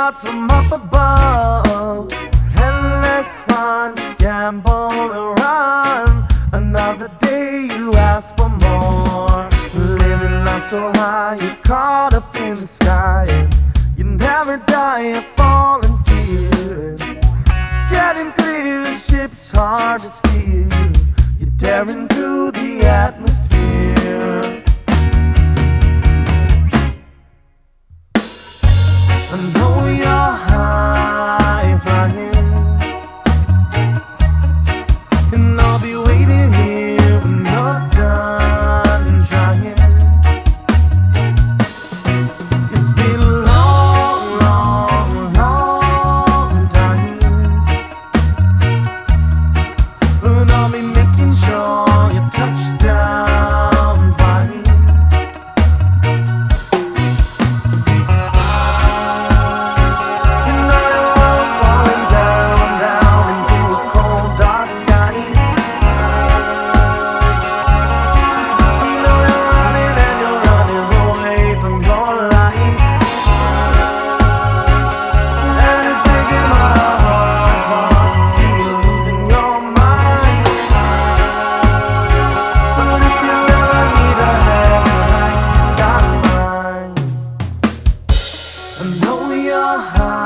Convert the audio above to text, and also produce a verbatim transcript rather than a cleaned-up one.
rewards from up above. Endless fun, gamble and run. Another day you ask for more. Living life so high, you're caught up in the sky, and you never die of falling fear. It's getting clear, the ship's hard to steer. You're daring through the atmosphere. I know you're high flying, and I'll be waiting here when you're done trying. It's been a long, long, long time, but I'll be making sure you touch down fine. I know you're high.